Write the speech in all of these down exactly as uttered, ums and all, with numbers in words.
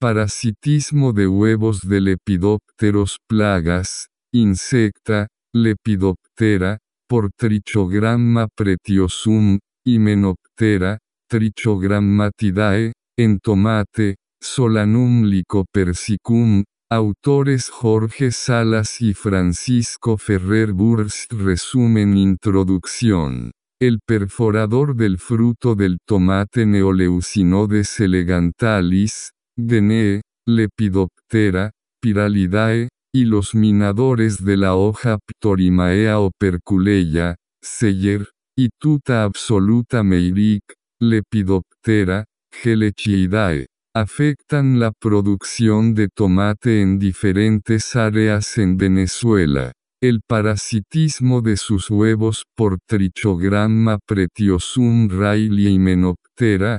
Parasitismo de huevos de lepidópteros. Plagas, insecta, Lepidoptera, por Trichogramma pretiosum, Hymenoptera, Trichogrammatidae, en tomate, Solanum lycopersicum. Autores Jorge Salas y Francisco Ferrer Burst. Resumen. Introducción. El perforador del fruto del tomate Neoleucinodes elegantalis, Genee, Lepidoptera, Pyralidae, y los minadores de la hoja Ptorimaea operculeia, Seyer, y Tuta absoluta Meyrick, Lepidoptera, Gelecheidae, afectan la producción de tomate en diferentes áreas en Venezuela. El parasitismo de sus huevos por Trichogramma pretiosum Rayleigh y Hymenoptera,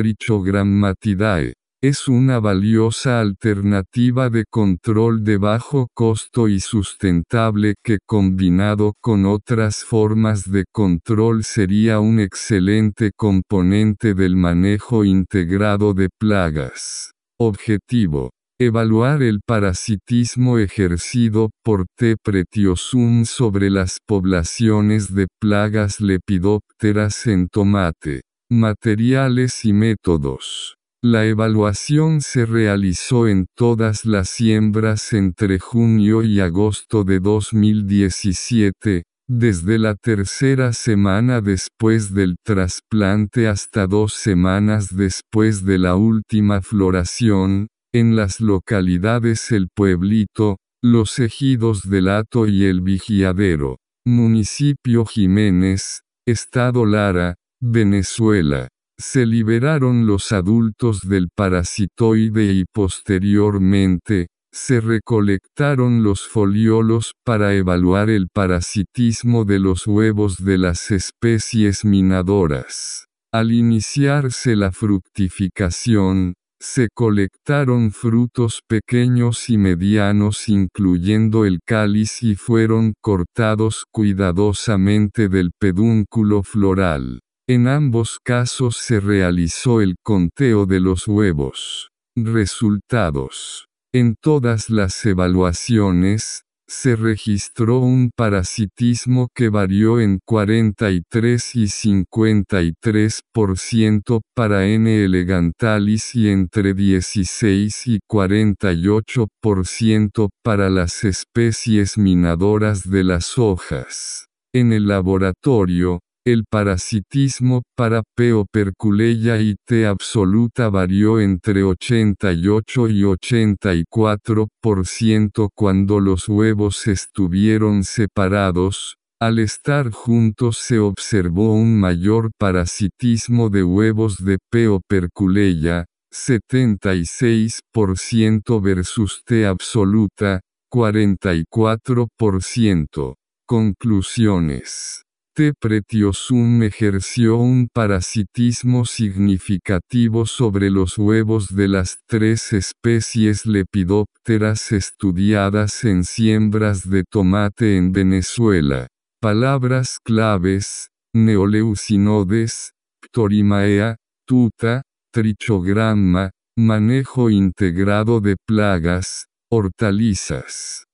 Trichogrammatidae, es una valiosa alternativa de control de bajo costo y sustentable que combinado con otras formas de control sería un excelente componente del manejo integrado de plagas. Objetivo: evaluar el parasitismo ejercido por T. pretiosum sobre las poblaciones de plagas lepidópteras en tomate. Materiales y métodos. La evaluación se realizó en todas las siembras entre junio y agosto de dos mil diecisiete, desde la tercera semana después del trasplante hasta dos semanas después de la última floración, en las localidades El Pueblito, Los Ejidos del Hato y El Vigiadero, Municipio Jiménez, Estado Lara, Venezuela. Se liberaron los adultos del parasitoide y posteriormente, se recolectaron los foliolos para evaluar el parasitismo de los huevos de las especies minadoras. Al iniciarse la fructificación, se colectaron frutos pequeños y medianos incluyendo el cáliz y fueron cortados cuidadosamente del pedúnculo floral. En ambos casos se realizó el conteo de los huevos. Resultados. En todas las evaluaciones, se registró un parasitismo que varió en cuarenta y tres y cincuenta y tres por ciento para N. elegantalis y entre dieciséis y cuarenta y ocho por ciento para las especies minadoras de las hojas. En el laboratorio, el parasitismo para P. operculeia y T. absoluta varió entre ochenta y ocho y ochenta y cuatro por ciento cuando los huevos estuvieron separados. Al estar juntos se observó un mayor parasitismo de huevos de P. operculeia, setenta y seis por ciento versus T. absoluta, cuarenta y cuatro por ciento. Conclusiones. T. pretiosum ejerció un parasitismo significativo sobre los huevos de las tres especies lepidópteras estudiadas en siembras de tomate en Venezuela. Palabras claves: Neoleucinodes, Ptorimaea, Tuta, Trichogramma, manejo integrado de plagas, hortalizas.